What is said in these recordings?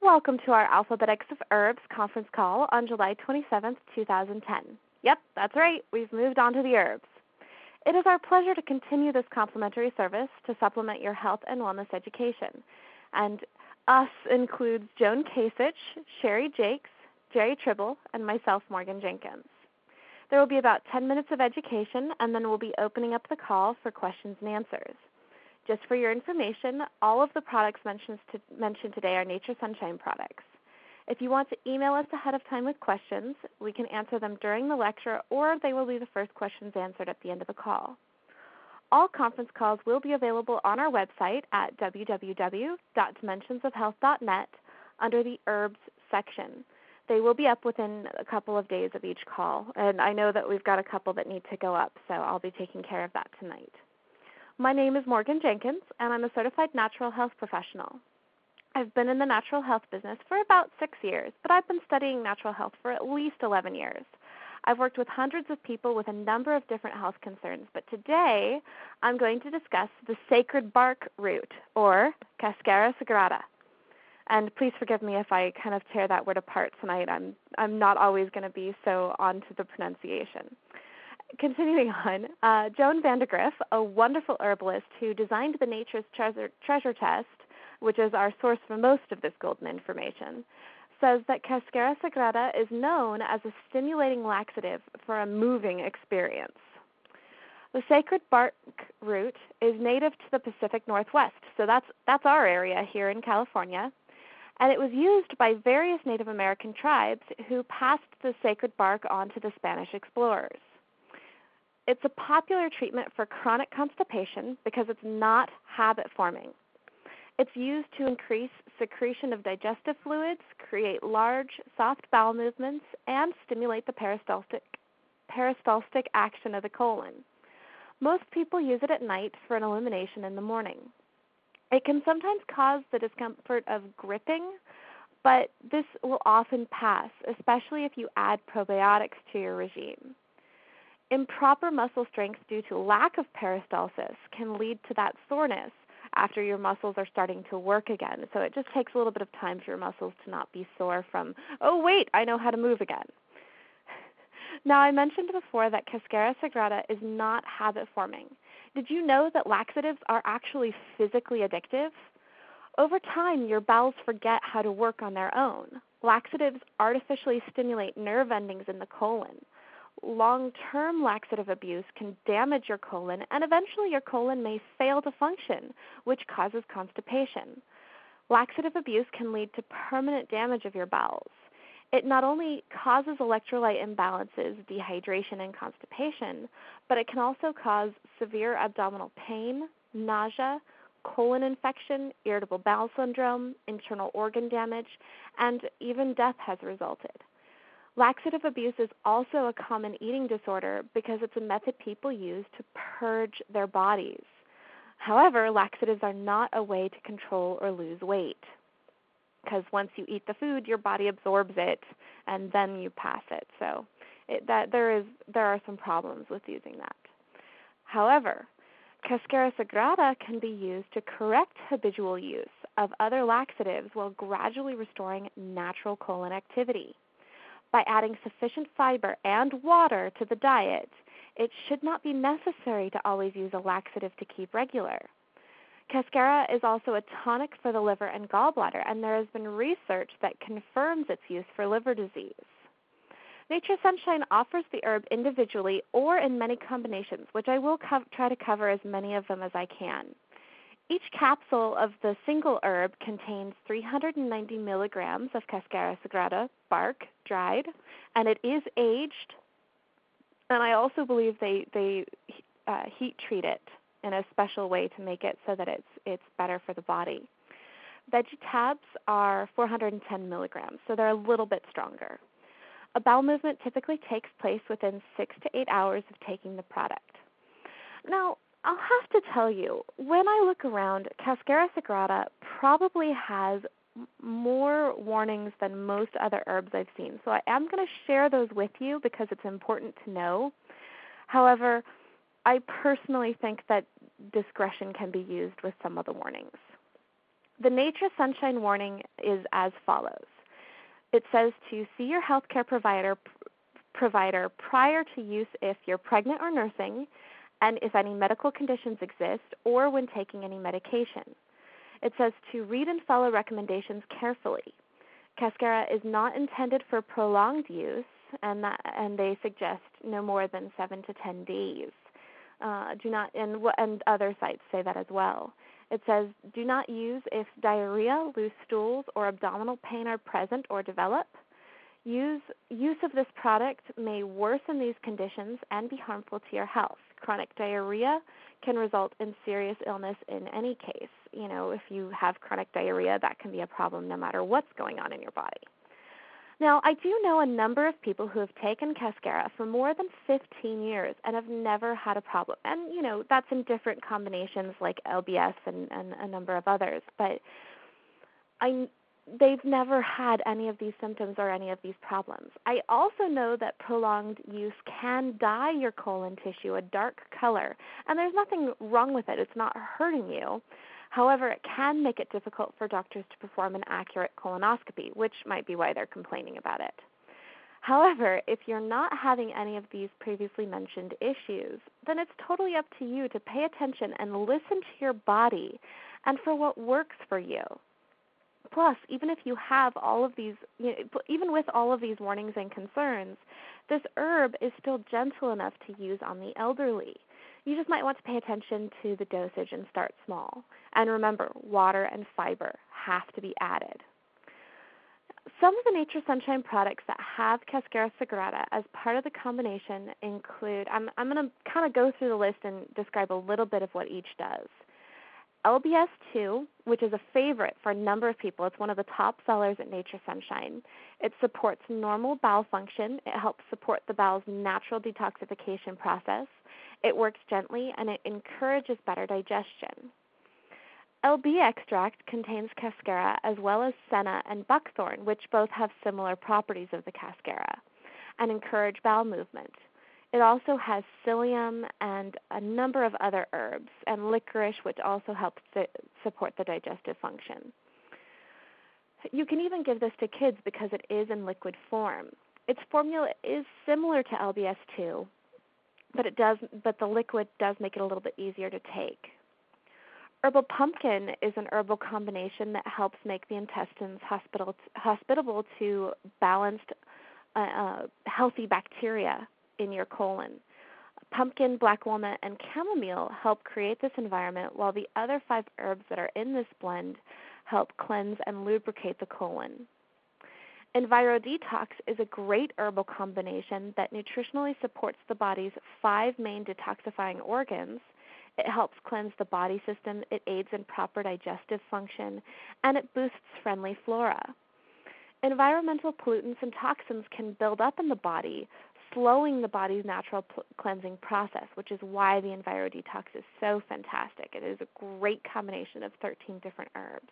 Welcome to our Alphabetics of Herbs conference call on July 27th, 2010. Yep, that's right, we've moved on to the herbs. It is our pleasure to continue this complimentary service to supplement your health and wellness education. And us includes Joan Kasich, Sherry Jakes, Jerry Tribble, and myself, Morgan Jenkins. There will be about 10 minutes of education, and then we'll be opening up the call for questions and answers. Just for your information, all of the products mentioned today are Nature Sunshine products. If you want to email us ahead of time with questions, we can answer them during the lecture, or they will be the first questions answered at the end of the call. All conference calls will be available on our website at www.dimensionsofhealth.net under the Herbs section. They will be up within a couple of days of each call, and I know that we've got a couple that need to go up, so I'll be taking care of that tonight. My name is Morgan Jenkins, and I'm a certified natural health professional. I've been in the natural health business for about 6 years, but I've been studying natural health for at least 11 years. I've worked with hundreds of people with a number of different health concerns, but today I'm going to discuss the sacred bark root, or Cascara sagrada. And please forgive me if I kind of tear that word apart tonight. I'm not always going to be so on to the pronunciation. Continuing on, Joan Vandegrift, a wonderful herbalist who designed the Nature's Treasure Test, which is our source for most of this golden information, says that Cascara sagrada is known as a stimulating laxative for a moving experience. The sacred bark root is native to the Pacific Northwest, so that's our area here in California, and it was used by various Native American tribes who passed the sacred bark on to the Spanish explorers. It's a popular treatment for chronic constipation because it's not habit-forming. It's used to increase secretion of digestive fluids, create large, soft bowel movements, and stimulate the peristaltic action of the colon. Most people use it at night for an elimination in the morning. It can sometimes cause the discomfort of gripping, but this will often pass, especially if you add probiotics to your regime. Improper muscle strength due to lack of peristalsis can lead to that soreness after your muscles are starting to work again. So it just takes a little bit of time for your muscles to not be sore from, oh, wait, I know how to move again. Now, I mentioned before that Cascara sagrada is not habit-forming. Did you know that laxatives are actually physically addictive? Over time, your bowels forget how to work on their own. Laxatives artificially stimulate nerve endings in the colon. Long-term laxative abuse can damage your colon, and eventually your colon may fail to function, which causes constipation. Laxative abuse can lead to permanent damage of your bowels. It not only causes electrolyte imbalances, dehydration, and constipation, but it can also cause severe abdominal pain, nausea, colon infection, irritable bowel syndrome, internal organ damage, and even death has resulted. Laxative abuse is also a common eating disorder because it's a method people use to purge their bodies. However, laxatives are not a way to control or lose weight, because once you eat the food, your body absorbs it, and then you pass it. So there are some problems with using that. However, Cascara sagrada can be used to correct habitual use of other laxatives while gradually restoring natural colon activity. By adding sufficient fiber and water to the diet, it should not be necessary to always use a laxative to keep regular. Cascara is also a tonic for the liver and gallbladder, and there has been research that confirms its use for liver disease. Nature Sunshine offers the herb individually or in many combinations, which I will try to cover as many of them as I can. Each capsule of the single herb contains 390 milligrams of Cascara sagrada bark, dried, and it is aged. And I also believe they heat treat it in a special way to make it so that it's better for the body. Veggie tabs are 410 milligrams, so they're a little bit stronger. A bowel movement typically takes place within 6 to 8 hours of taking the product. Now, I'll have to tell you, when I look around, Cascara sagrada probably has more warnings than most other herbs I've seen. So I am going to share those with you because it's important to know. However, I personally think that discretion can be used with some of the warnings. The Nature Sunshine warning is as follows. It says to see your healthcare provider prior to use if you're pregnant or nursing, and if any medical conditions exist, or when taking any medication. It says to read and follow recommendations carefully. Cascara is not intended for prolonged use, and they suggest no more than 7 to 10 days. And other sites say that as well. It says do not use if diarrhea, loose stools, or abdominal pain are present or develop. Use of this product may worsen these conditions and be harmful to your health. Chronic diarrhea can result in serious illness in any case. If you have chronic diarrhea, that can be a problem no matter what's going on in your body. Now, I do know a number of people who have taken Cascara for more than 15 years and have never had a problem. And, that's in different combinations like LBS and a number of others. But they've never had any of these symptoms or any of these problems. I also know that prolonged use can dye your colon tissue a dark color, and there's nothing wrong with it. It's not hurting you. However, it can make it difficult for doctors to perform an accurate colonoscopy, which might be why they're complaining about it. However, if you're not having any of these previously mentioned issues, then it's totally up to you to pay attention and listen to your body and for what works for you. Plus, even if you have all of these, even with all of these warnings and concerns, this herb is still gentle enough to use on the elderly. You just might want to pay attention to the dosage and start small. And remember, water and fiber have to be added. Some of the Nature Sunshine products that have Cascara Sagrada as part of the combination include, I'm going to kind of go through the list and describe a little bit of what each does. LBS2, which is a favorite for a number of people. It's one of the top sellers at Nature Sunshine. It supports normal bowel function. It helps support the bowel's natural detoxification process. It works gently, and it encourages better digestion. LB extract contains Cascara as well as senna and buckthorn, which both have similar properties of the Cascara, and encourage bowel movement. It also has psyllium and a number of other herbs, and licorice, which also helps support the digestive function. You can even give this to kids because it is in liquid form. Its formula is similar to LBS2, but the liquid does make it a little bit easier to take. Herbal pumpkin is an herbal combination that helps make the intestines hospitable to balanced, healthy bacteria in your colon. Pumpkin, black walnut, and chamomile help create this environment, while the other 5 herbs that are in this blend help cleanse and lubricate the colon. EnviroDetox is a great herbal combination that nutritionally supports the body's 5 main detoxifying organs. It helps cleanse the body system, it aids in proper digestive function, and it boosts friendly flora. Environmental pollutants and toxins can build up in the body, slowing the body's natural cleansing process, which is why the EnviroDetox is so fantastic. It is a great combination of 13 different herbs.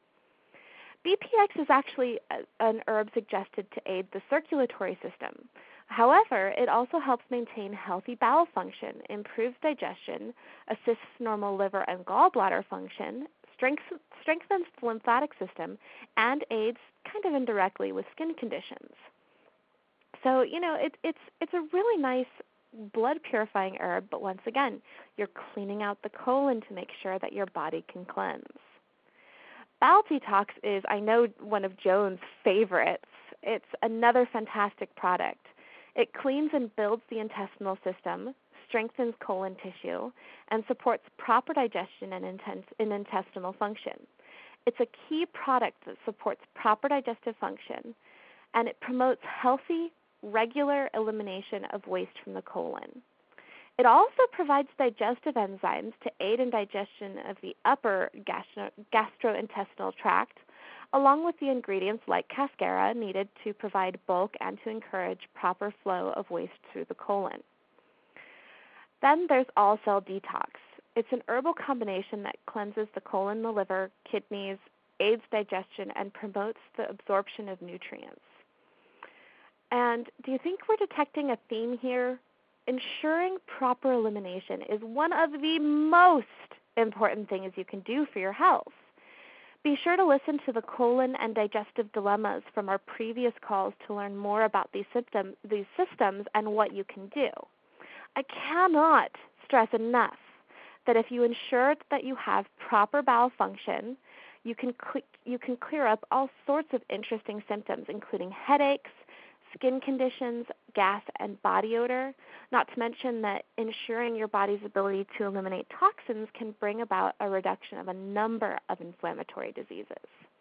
BPX is actually an herb suggested to aid the circulatory system. However, it also helps maintain healthy bowel function, improves digestion, assists normal liver and gallbladder function, strengthens the lymphatic system, and aids kind of indirectly with skin conditions. So, it's a really nice blood purifying herb, but once again, you're cleaning out the colon to make sure that your body can cleanse. Bowel Detox is, I know, one of Joan's favorites. It's another fantastic product. It cleans and builds the intestinal system, strengthens colon tissue, and supports proper digestion and intestinal function. It's a key product that supports proper digestive function, and it promotes healthy, regular elimination of waste from the colon. It also provides digestive enzymes to aid in digestion of the upper gastrointestinal tract, along with the ingredients like Cascara needed to provide bulk and to encourage proper flow of waste through the colon. Then there's All Cell Detox. It's an herbal combination that cleanses the colon, the liver, kidneys, aids digestion, and promotes the absorption of nutrients. And do you think we're detecting a theme here? Ensuring proper elimination is one of the most important things you can do for your health. Be sure to listen to the colon and digestive dilemmas from our previous calls to learn more about these systems and what you can do. I cannot stress enough that if you ensure that you have proper bowel function, you can clear up all sorts of interesting symptoms, including headaches, skin conditions, gas, and body odor, not to mention that ensuring your body's ability to eliminate toxins can bring about a reduction of a number of inflammatory diseases.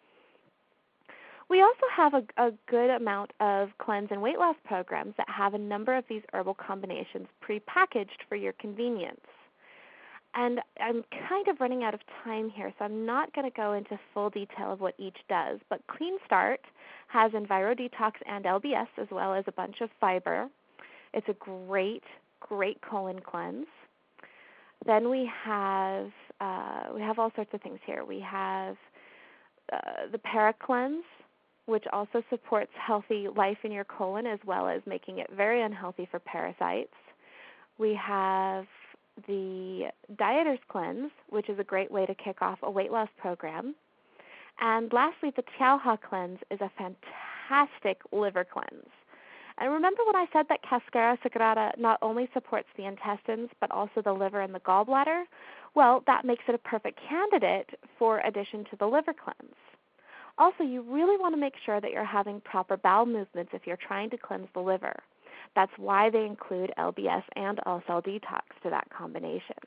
We also have a good amount of cleanse and weight loss programs that have a number of these herbal combinations prepackaged for your convenience. And I'm kind of running out of time here, so I'm not going to go into full detail of what each does. But Clean Start has EnviroDetox and LBS, as well as a bunch of fiber. It's a great colon cleanse. Then we have all sorts of things here. We have the ParaCleanse, which also supports healthy life in your colon, as well as making it very unhealthy for parasites. We have the Dieter's Cleanse, which is a great way to kick off a weight loss program. And lastly, the Tiauha Cleanse is a fantastic liver cleanse. And remember when I said that Cascara Sagrada not only supports the intestines, but also the liver and the gallbladder? Well, that makes it a perfect candidate for addition to the liver cleanse. Also, you really want to make sure that you're having proper bowel movements if you're trying to cleanse the liver. That's why they include LBS and All-Cell Detox to that combination.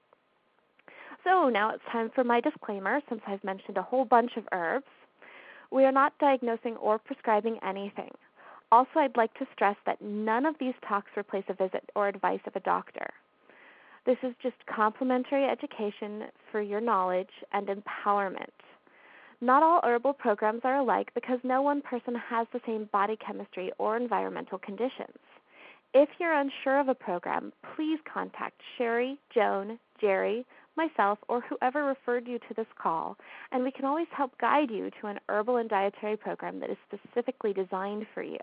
So now it's time for my disclaimer, since I've mentioned a whole bunch of herbs. We are not diagnosing or prescribing anything. Also, I'd like to stress that none of these talks replace a visit or advice of a doctor. This is just complimentary education for your knowledge and empowerment. Not all herbal programs are alike because no one person has the same body chemistry or environmental conditions. If you're unsure of a program, please contact Sherry, Joan, Jerry, myself, or whoever referred you to this call, and we can always help guide you to an herbal and dietary program that is specifically designed for you.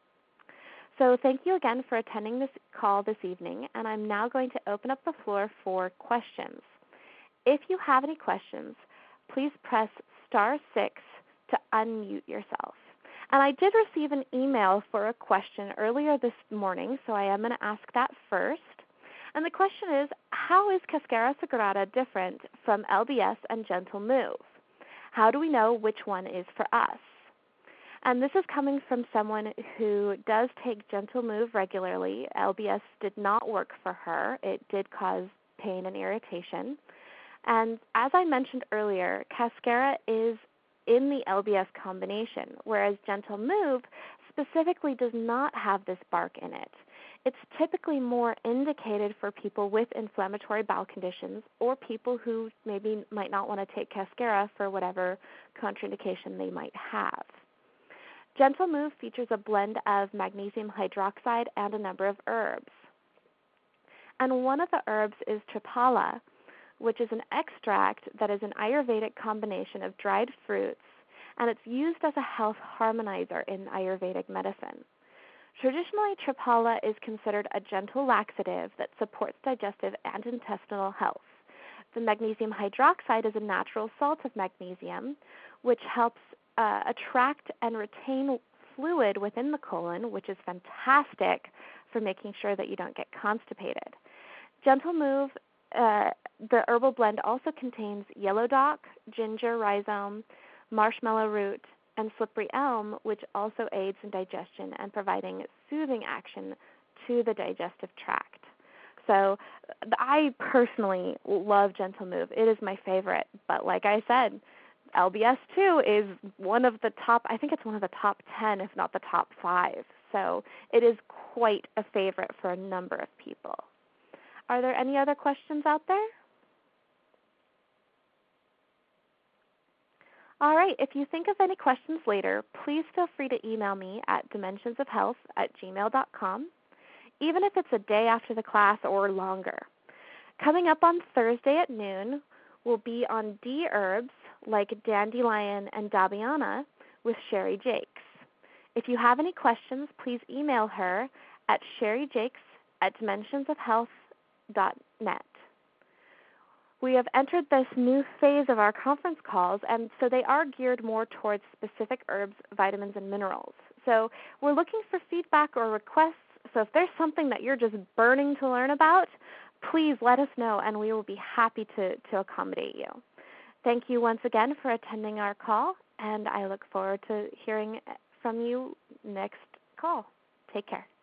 So thank you again for attending this call this evening, and I'm now going to open up the floor for questions. If you have any questions, please press *6 to unmute yourself. And I did receive an email for a question earlier this morning, so I am going to ask that first. And the question is, how is Cascara Sagrada different from LBS and Gentle Move? How do we know which one is for us? And this is coming from someone who does take Gentle Move regularly. LBS did not work for her. It did cause pain and irritation. And as I mentioned earlier, Cascara is in the LBS combination, whereas Gentle Move specifically does not have this bark in it. It's typically more indicated for people with inflammatory bowel conditions or people who maybe might not want to take Cascara for whatever contraindication they might have. Gentle Move features a blend of magnesium hydroxide and a number of herbs. And one of the herbs is Triphala, which is an extract that is an Ayurvedic combination of dried fruits, and it's used as a health harmonizer in Ayurvedic medicine. Traditionally, Triphala is considered a gentle laxative that supports digestive and intestinal health. The magnesium hydroxide is a natural salt of magnesium, which helps attract and retain fluid within the colon, which is fantastic for making sure that you don't get constipated. Gentle Move, the herbal blend also contains yellow dock, ginger rhizome, marshmallow root, and slippery elm, which also aids in digestion and providing soothing action to the digestive tract. So I personally love Gentle Move. It is my favorite. But like I said, LBS too is one of the top, I think it's one of the top 10, if not the top 5. So it is quite a favorite for a number of people. Are there any other questions out there? All right, if you think of any questions later, please feel free to email me at dimensionsofhealth@gmail.com, even if it's a day after the class or longer. Coming up on Thursday at noon will be on D herbs like dandelion and dabiana with Sherry Jakes. If you have any questions, please email her at sherryjakes@dimensionsofhealth.net. We have entered this new phase of our conference calls, and so they are geared more towards specific herbs, vitamins, and minerals. So we're looking for feedback or requests. So if there's something that you're just burning to learn about, please let us know, and we will be happy to accommodate you. Thank you once again for attending our call, and I look forward to hearing from you next call. Take care.